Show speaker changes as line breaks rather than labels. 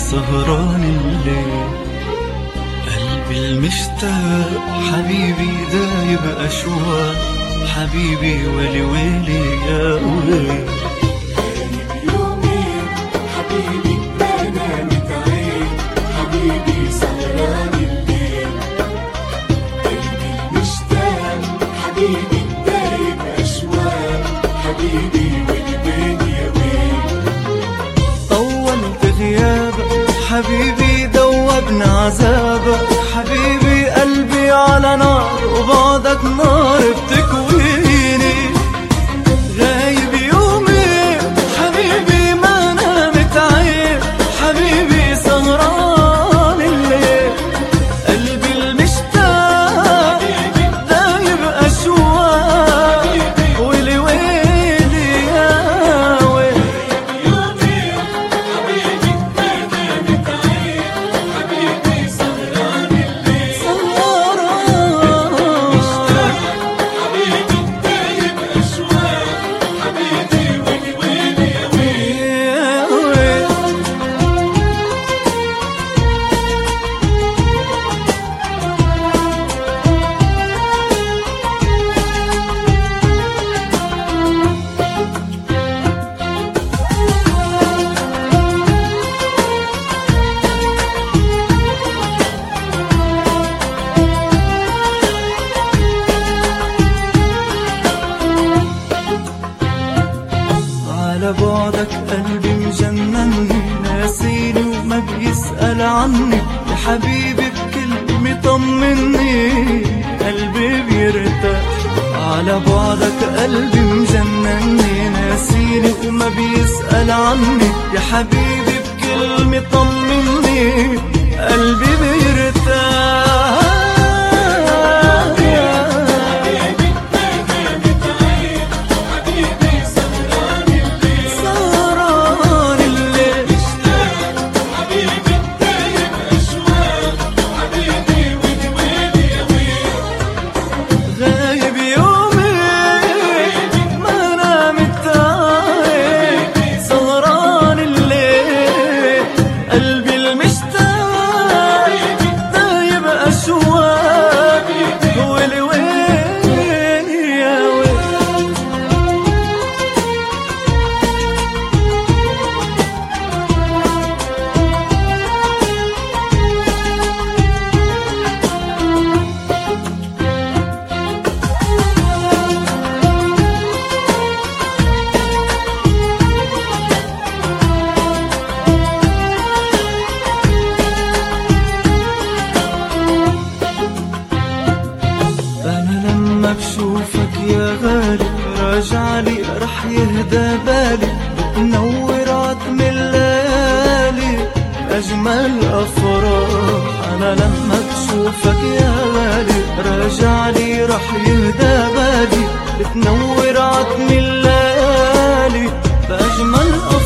سهران الليل. قلبي المشتاق حبيبي دايب أشواق، حبيبي ويلي ويلي يا ويلي.
يومين حبيبي ما نامت عين، حبيبي سهران الليل. قلبي المشتاق حبيبي دايب أشواق، حبيبي ويلي ويلي يا ويلي.
طولت غيابك حبيبي دوبنا عذابك، حبيبي قلبي على نار وبعدك نار بتكويني. غايب يومين حبيبي ما نامت عين، حبيبي سهران الليل. قلبي المشتاق دايب أشواق، ويلي ويلي يا ويلي.
يومين حبيبي ما نامت عين، حبيبي سهران الليل. حبيبي دايب أشواق، حبيبي ويلي ويلي يا ويلي.
على بعدك قلبي مجنني، ناسيني وما بيسأل عني، يا حبيبي بكلمة طمني قلبي بيرتاح. على بعدك قلبي مجنني، ناسيني وما بيسأل عني، يا حبيبي بكلمة طمني قلبي بيرتاح. غايب يومين ما نامت عين، سهران الليل. قلبي المشتاق دايب أشواق، ويلي ويلي يا ويلي. أنا لما بشوفك يا غالي راجعلي رح يهدى بالي، بتنور عتم الليالي أجمل أفراح. أنا لما بشوفك يا غالي راجعلي رح يهدى بالي، بتنور عتم الليالي بأجمل أفراح.